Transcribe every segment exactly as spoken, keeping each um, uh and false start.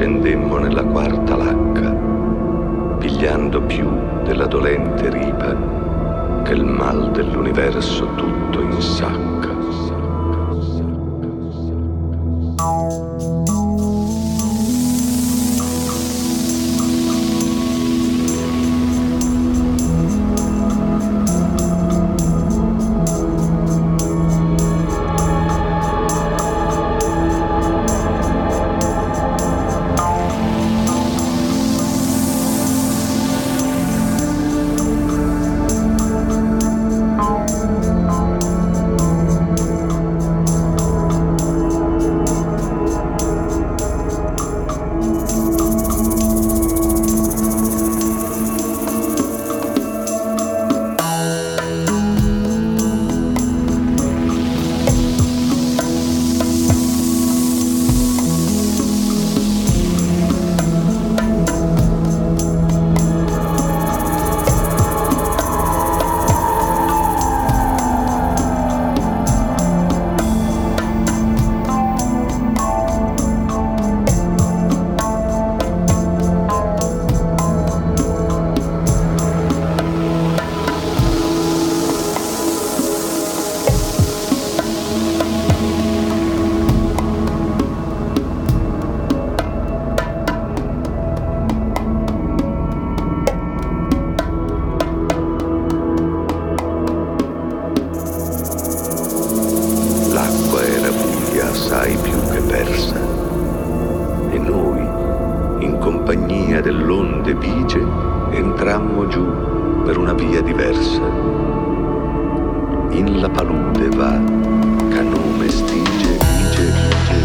scendemmo nella quarta lacca, pigliando più della dolente ripa che il mal dell'universo tutto insacca. Assai più che persa, e noi, in compagnia dell'onde bigie, entrammo giù per una via diversa. In la palude va, ca nome stige, vige, vige.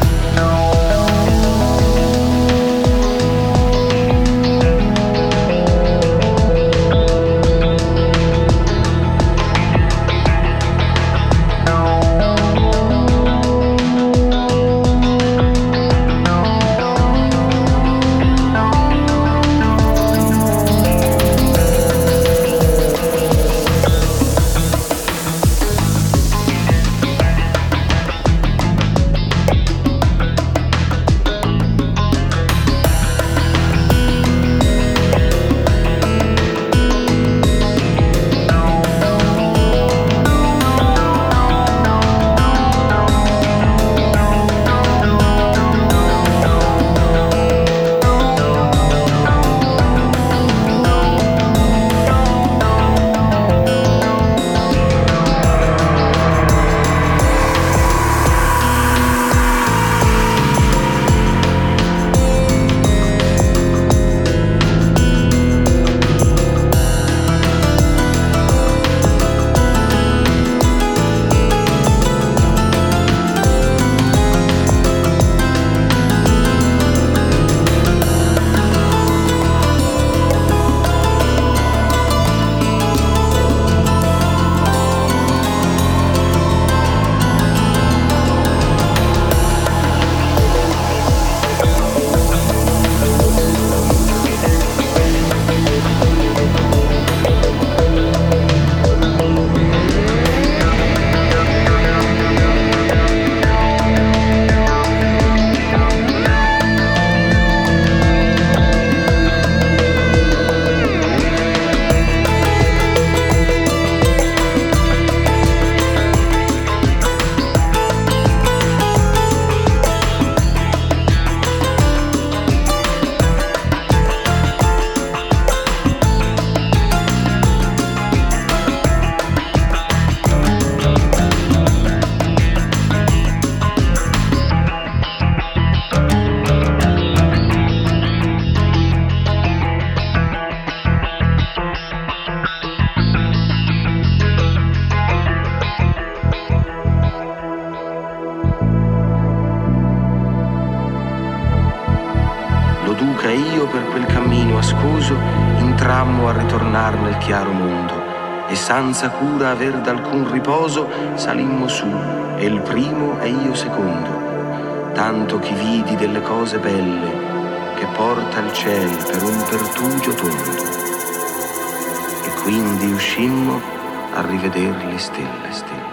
Duca e io per quel cammino ascoso intrammo a ritornar nel chiaro mondo, e senza cura aver d'alcun riposo salimmo su, e il primo e io secondo, tanto che vidi delle cose belle che porta il ciel per un pertugio tondo, e quindi uscimmo a riveder le stelle, stelle.